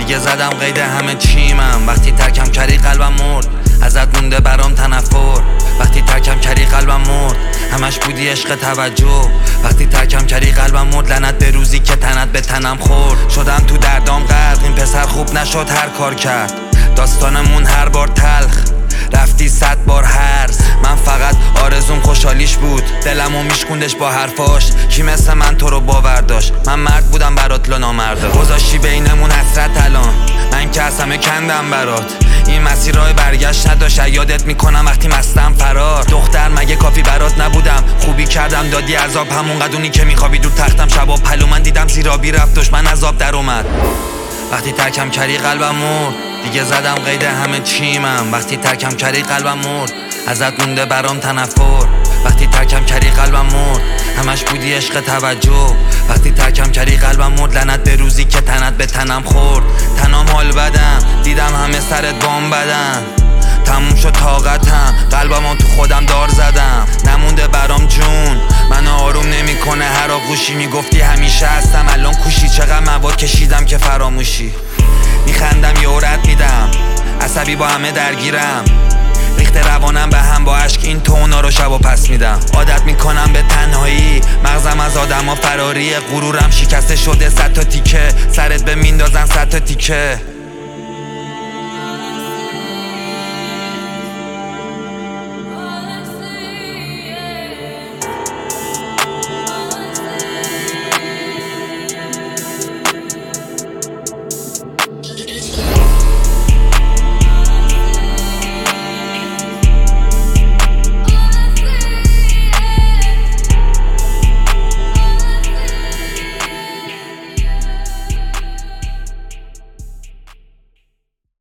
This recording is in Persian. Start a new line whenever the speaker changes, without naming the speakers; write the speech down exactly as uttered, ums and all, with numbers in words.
دیگه زدم قید همه چیمم. وقتی ترکم کردی قلبم مرد، ازت مونده برام تنفر. وقتی ترکم کردی قلبم مرد، همش بودی عشق توجه. وقتی ترکم کردی قلبم مرد، لعنت به روزی که تنت به تنم خورد. شدم تو دردام غرق، این پسر خوب نشد هر کار کرد. داستانمون هر بار تلخ، رفتی صد بار هرز. من فقط آرزوم خوشحالیش بود، دلمو میشکوندش با حرفاش. کی مثل من تو رو باور داشت؟ من مرد بودم برات لنامردا. گذاشتی بینمون حسرت الان، من که از همه کندم برات. این مسیر راه برگشت نداشت، یادت میکنم وقتی مستم فرار. دختر مگه کافی برات نبودم؟ خوبی کردم دادی عذاب، همون قدونی که میخوابی دور تختم شبا پلو. من دیدم زیرابی رفت داشت من عذاب در اومد. وقتی ترکم کردی قلبم مرد، دیگه زدم قید همه چیمم. وقتی ترکم کردی قلبم مرد، ازت مونده برام تنفر. وقتی ترکم کردی قلبم مرد، همش بودی عشق توجه. وقتی ترکم کردی قلبم مرد، لعنت به روزی که تنت به تنم خورد. تنام حال بدم، دیدم همه سرت بام بدن. تموم شد طاقتم، قلبمو تو خودم دار زدم. نمونده برام جون، منو آروم نمیکنه هر آغوشی. میگفتی همیشه هستم، الان کوشی. چقدر مواد کشیدم که فراموشی. میخندم یه رد میدم، عصبی با همه درگیرم. ریخته روانم به هم با عشق، این تونا رو شب و پس میدم. عادت میکنم به تنهایی، مغزم از آدم ها فراریه. غرورم شکسته شده صد تا تیکه، سرت به میندازن صد تا تیکه.